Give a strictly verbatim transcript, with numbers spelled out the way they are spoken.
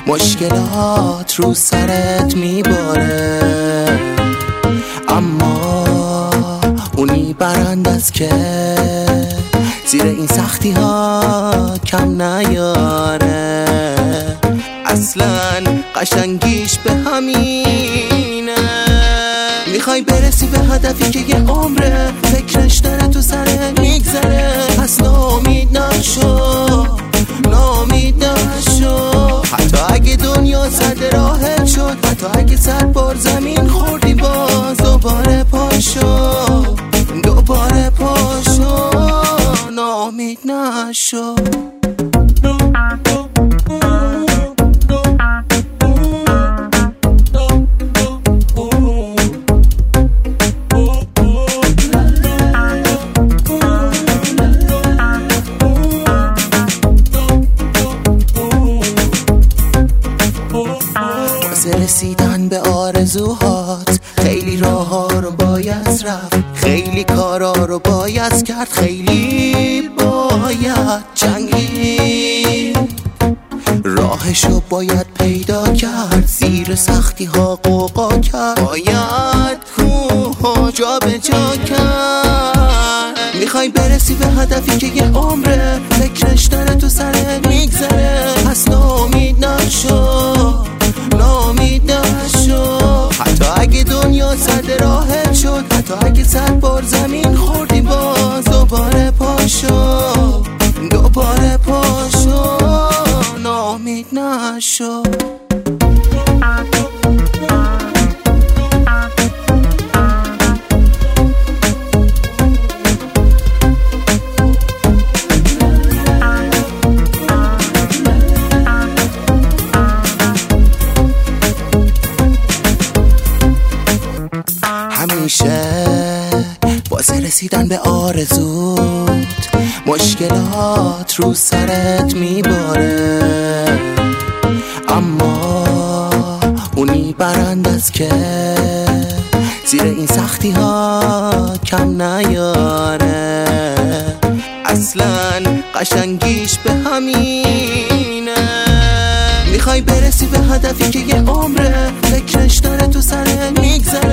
مشکلات رو سرت میباره، اما اونی برند است که زیر این سختی ها کم نیاره. اصلا قشنگیش به همینه، میخوای برسی به هدفی که یه عمره فکرش داره تو سرت میگذره. پس ناامید نشو، ناامید نشو، حتی اگه دنیا صد راهت شد، حتی اگه صد بار زمین خوردی باز دوباره پاشو، دوباره پاشو، ناامید نشو. رسیدن به آرزوهات خیلی راه ها رو باید رفت، خیلی کارا رو باید کرد، خیلی باید جنگید، راهشو باید پیدا کرد، زیر سختی ها قوقا کرد، باید کوه جا به جا کرد. میخوای برسی به هدفی که یه عمره فکرش داره تو سرت میگذره. پس ناامید نشو، ناامید نشو، حتی اگه دنیا صد راهت شد، حتی اگه صد بار زمین خوردی باز دوباره پاشو، دوباره پاشو، ناامید نشو. همیشه واسه رسیدن به آرزوت مشکلات رو سرت میباره، اما اونی برند است که زیر این سختی ها کم نیاره. اصلا قشنگیش به همینه، میخوای برسی به هدفی که یه عمره فکرش داره تو سرت میگذره.